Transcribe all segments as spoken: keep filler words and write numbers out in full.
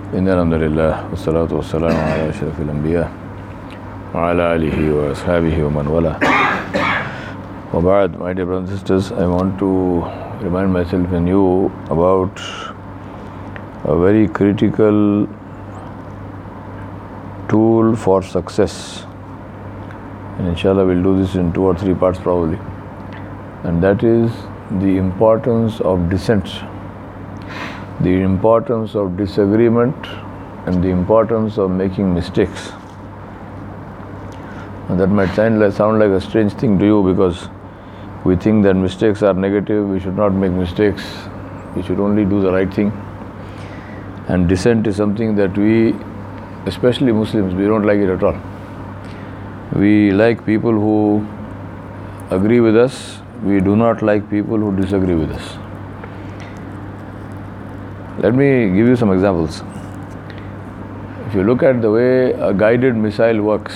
إن الحمد لله والصلاة والسلام على أشرف الأنبياء وعلى آله وأصحابه ومن والاه. وبعد, my dear brothers and sisters, I want to remind myself and you about a very critical tool for success. And inshallah we'll do this in two or three parts probably. And that is the importance of dissent, the importance of disagreement, and the importance of making mistakes. And that might sound like, sound like a strange thing to you, because we think that mistakes are negative, we should not make mistakes, we should only do the right thing. And dissent is something that we, especially Muslims, we don't like it at all. We like people who agree with us, we do not like people who disagree with us. Let me give you some examples. If you look at the way a guided missile works,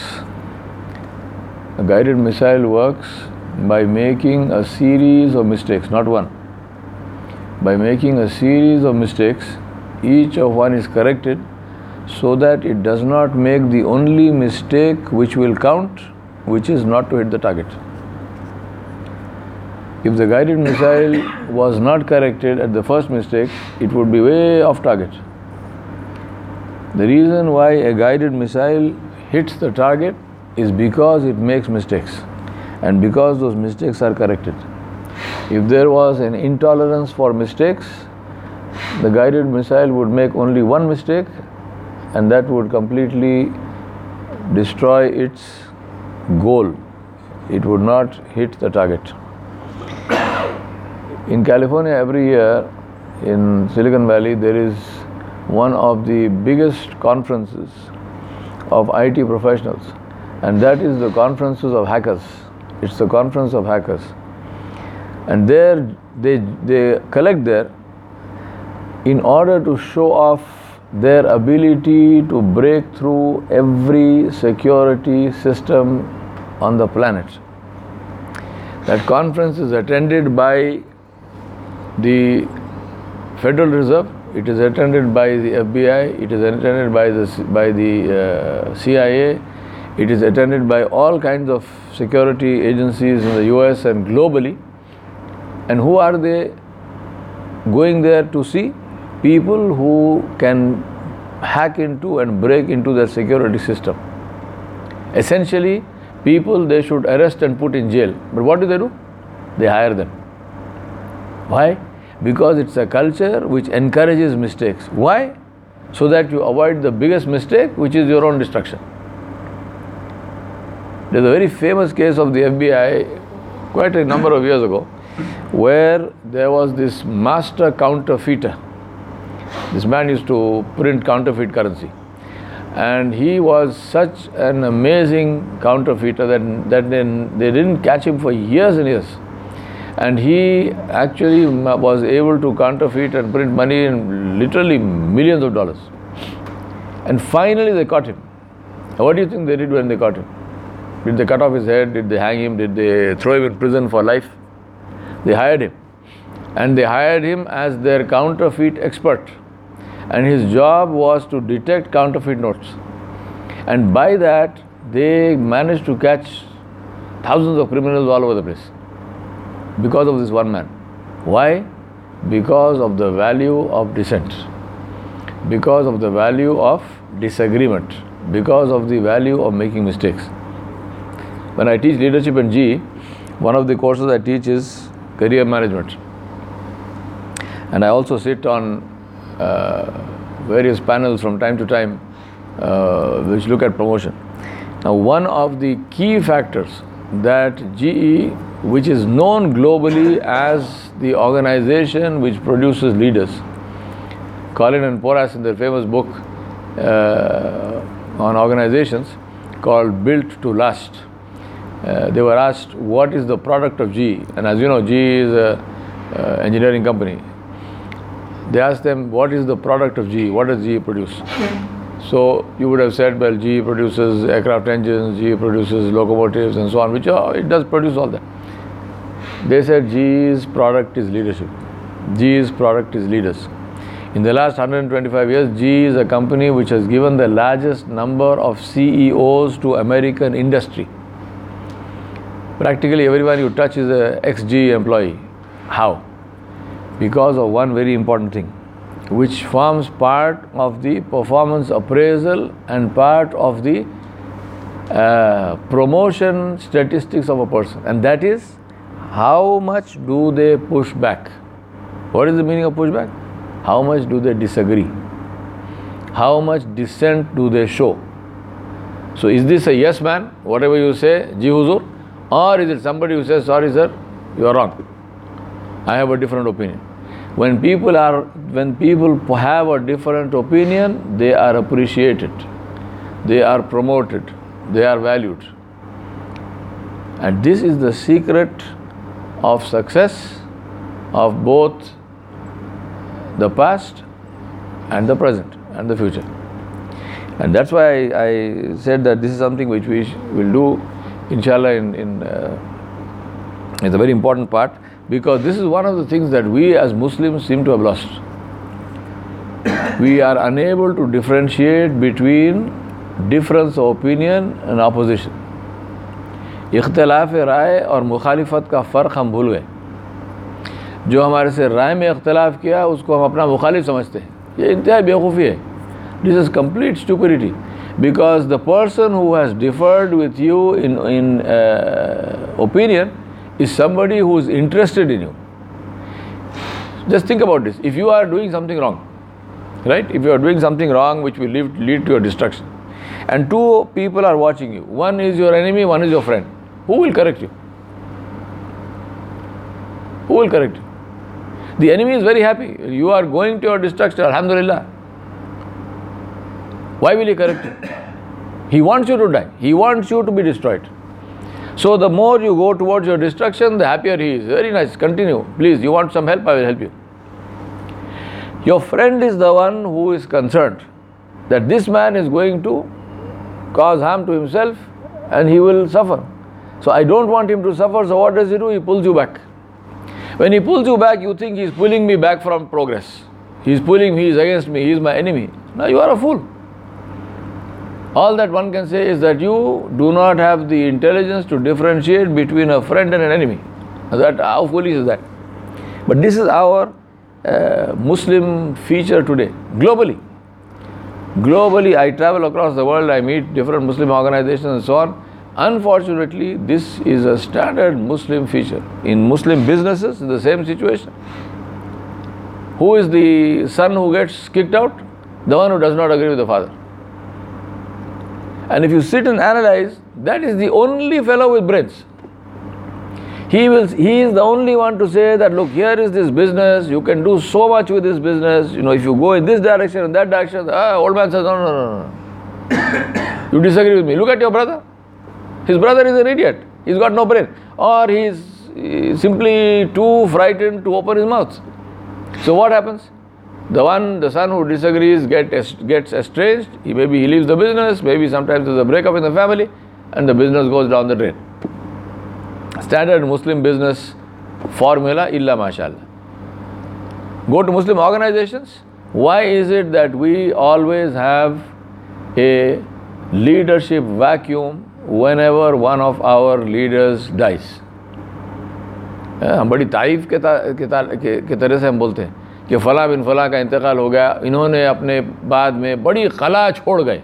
a guided missile works by making a series of mistakes, not one. By making a series of mistakes, each of one is corrected so that it does not make the only mistake which will count, which is not to hit the target. If the guided missile was not corrected at the first mistake, it would be way off target. The reason why a guided missile hits the target is because it makes mistakes, and because those mistakes are corrected. If there was an intolerance for mistakes, the guided missile would make only one mistake, and that would completely destroy its goal. It would not hit the target. In California, every year in Silicon Valley, there is one of the biggest conferences of I T professionals, and that is the conferences of hackers. It's the conference of hackers. And there they, they collect there in order to show off their ability to break through every security system on the planet. That conference is attended by the Federal Reserve, it is attended by the F B I, it is attended by the by the uh, C I A, it is attended by all kinds of security agencies in the U S and globally. And who are they going there to see? People who can hack into and break into their security system. Essentially, people they should arrest and put in jail. But what do they do? They hire them. Why? Because it's a culture which encourages mistakes. Why? So that you avoid the biggest mistake, which is your own destruction. There's a very famous case of the F B I quite a number of years ago, where there was this master counterfeiter. This man used to print counterfeit currency. And he was such an amazing counterfeiter that, that then they didn't catch him for years and years. And he actually was able to counterfeit and print money in literally millions of dollars. And finally they caught him. What do you think they did when they caught him? Did they cut off his head? Did they hang him? Did they throw him in prison for life? They hired him. And they hired him as their counterfeit expert. And his job was to detect counterfeit notes. And by that, they managed to catch thousands of criminals all over the place. Because of this one man. Why? Because of the value of dissent. Because of the value of disagreement. Because of the value of making mistakes. When I teach leadership in G E, one of the courses I teach is career management. And I also sit on uh, various panels from time to time uh, which look at promotion. Now, one of the key factors that G E, which is known globally as the organization which produces leaders, Collin and Porras in their famous book uh, on organizations called Built to Last, uh, they were asked what is the product of G E, and as you know, G E is an uh, engineering company. They asked them what is the product of G E, what does G E produce? So you would have said, well, G E produces aircraft engines, G E produces locomotives and so on, which are, it does produce all that. They said G E's product is leadership. G E's product is leaders. In the last one hundred twenty-five years, G E is a company which has given the largest number of C E Os to American industry. Practically everyone you touch is an ex-G E employee. How? Because of one very important thing, which forms part of the performance appraisal and part of the uh, promotion statistics of a person. And that is, how much do they push back? What is the meaning of pushback? How much do they disagree? How much dissent do they show? So is this a yes man, whatever you say, Ji Huzur? Or is it somebody who says, sorry sir, you are wrong, I have a different opinion? When people are, when people have a different opinion, they are appreciated, they are promoted, they are valued. And this is the secret of success of both the past and the present and the future. And that's why I, I said that this is something which we sh- will do, inshallah, in, in uh, it's a very important part, because this is one of the things that we as Muslims seem to have lost. We are unable to differentiate between difference of opinion and opposition. इख्तिलाफ राय और मुखालिफत का फ़र्क हम भूल गए. जो हमारे से राय में इख्तिलाफ किया उसको हम अपना मुखालिफ समझते हैं. ये इंतहाई बेवकूफ़ी है. This is complete stupidity, because the person who has differed with you in, in uh, opinion is somebody who is interested in you. Just think about this. If you are doing something wrong, right? If you are doing something wrong which will lead, lead to your destruction, and two people are watching you, one is your enemy, one is your friend, who will correct you? Who will correct you? The enemy is very happy. You are going to your destruction, alhamdulillah. Why will he correct you? He wants you to die. He wants you to be destroyed. So the more you go towards your destruction, the happier he is. Very nice, continue. Please, you want some help? I will help you. Your friend is the one who is concerned that this man is going to cause harm to himself and he will suffer. So I don't want him to suffer, so what does he do? He pulls you back. When he pulls you back, you think he is pulling me back from progress. He is pulling me, he is against me, he is my enemy. Now you are a fool. All that one can say is that you do not have the intelligence to differentiate between a friend and an enemy. That, how foolish is that? But this is our uh, Muslim feature today, globally. Globally, I travel across the world, I meet different Muslim organizations and so on. Unfortunately, this is a standard Muslim feature. In Muslim businesses, the same situation. Who is the son who gets kicked out? The one who does not agree with the father. And if you sit and analyze, that is the only fellow with brains. He will. He is the only one to say that, look, here is this business, you can do so much with this business, you know, if you go in this direction and that direction, ah, old man says, no, no, no, no. You disagree with me. Look at your brother. His brother is an idiot. He's got no brain. Or he is simply too frightened to open his mouth. So what happens? The one, the son who disagrees get, gets estranged, he, maybe he leaves the business, maybe sometimes there's a breakup in the family, and the business goes down the drain. Standard Muslim business formula, illa mashallah. Go to Muslim organizations. Why is it that we always have a leadership vacuum whenever one of our leaders dies? हम बड़ी तारीफ के, के, के तरह से हम बोलते हैं कि फ़लाँ बिन फ़लाँ का इंतकाल हो गया, इन्होंने अपने बाद में बड़ी कला छोड़ गए.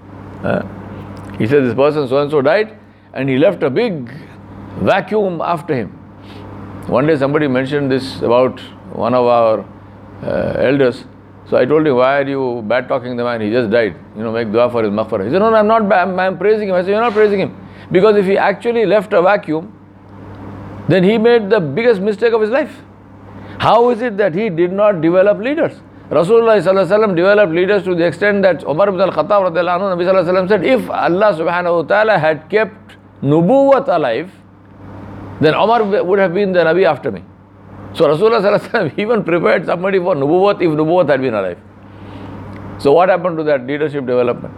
He said this person so and so died and he left a big vacuum after him. One day somebody mentioned this about one of our uh, elders. So I told him, why are you bad talking the man? He just died. You know, make dua for his maghfirah. He said, no, no, I'm not bad, I'm, I'm praising him. I said, you're not praising him. Because if he actually left a vacuum, then he made the biggest mistake of his life. How is it that he did not develop leaders? Rasulullah sallallahu alaihi wasallam developed leaders to the extent that Umar ibn al-Khattab radiallahu anhu, Nabi sallallahu alaihi wasallam said, if Allah subhanahu wa ta'ala had kept nubuwwat alive, then Umar would have been the Nabi after me. So Rasulullah sallallahu alaihi wasallam even prepared somebody for nubuwwat if nubuwwat had been alive. So what happened to that leadership development?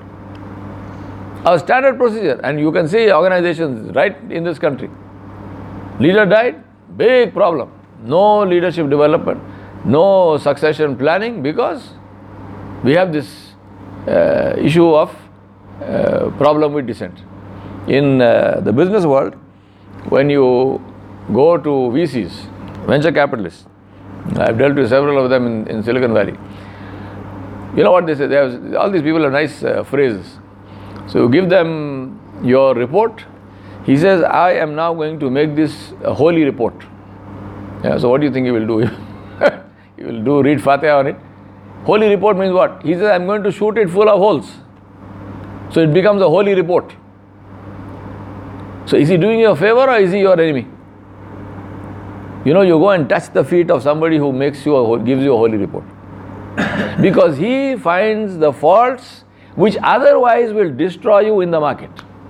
A standard procedure, and you can see organizations right in this country. Leader died, big problem. No leadership development. no succession planning, because we have this uh, issue of uh, problem with dissent. In uh, the business world, when you go to V Cs, venture capitalists, I've dealt with several of them in, in Silicon Valley. You know what they say? They have, all these people have nice uh, phrases. So you give them your report. He says, I am now going to make this a holy report. Yeah, so what do you think he will do? He will do read Fatiha on it. Holy report means what? He says, I'm going to shoot it full of holes. So it becomes a holy report. So is he doing you a favor or is he your enemy? You know, you go and touch the feet of somebody who makes you a, gives you a holy report. Because he finds the faults which otherwise will destroy you in the market.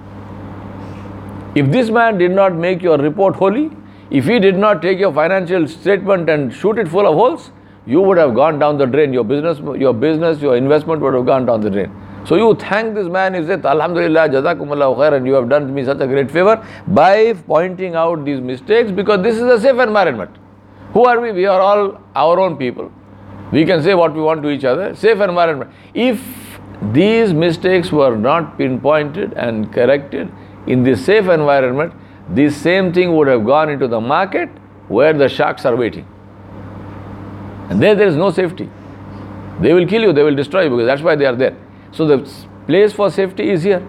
If this man did not make your report holy, if he did not take your financial statement and shoot it full of holes, you would have gone down the drain. Your business, your business, your investment would have gone down the drain. So you thank this man, you say, Alhamdulillah, Jazakumullahu khair, and you have done me such a great favor by pointing out these mistakes, because this is a safe environment. Who are we? We are all our own people. We can say what we want to each other. Safe environment. If these mistakes were not pinpointed and corrected in this safe environment, this same thing would have gone into the market where the sharks are waiting. And there, there is no safety. They will kill you, they will destroy you, because that's why they are there. So the place for safety is here.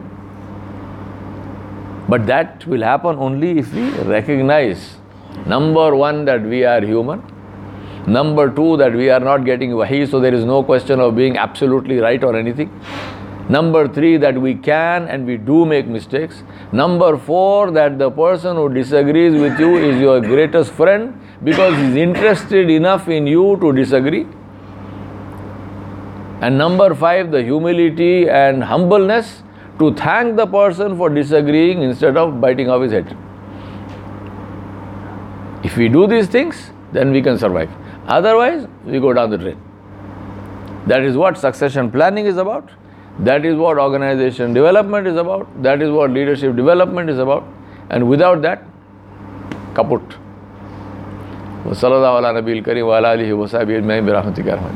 But that will happen only if we recognize, number one, that we are human. Number two, that we are not getting wahi, so there is no question of being absolutely right or anything. Number three, that we can and we do make mistakes. Number four, that the person who disagrees with you is your greatest friend, because he is interested enough in you to disagree. And number five, the humility and humbleness to thank the person for disagreeing instead of biting off his head. If we do these things, then we can survive. Otherwise, we go down the drain. That is what succession planning is about. That is what organization development is about. That is what leadership development is about. And without that, kaput. Wa sallallahu ala nabiyil kareem wa ala alihi wa sahbihi ajma'in bi rahmatika ya arhamar.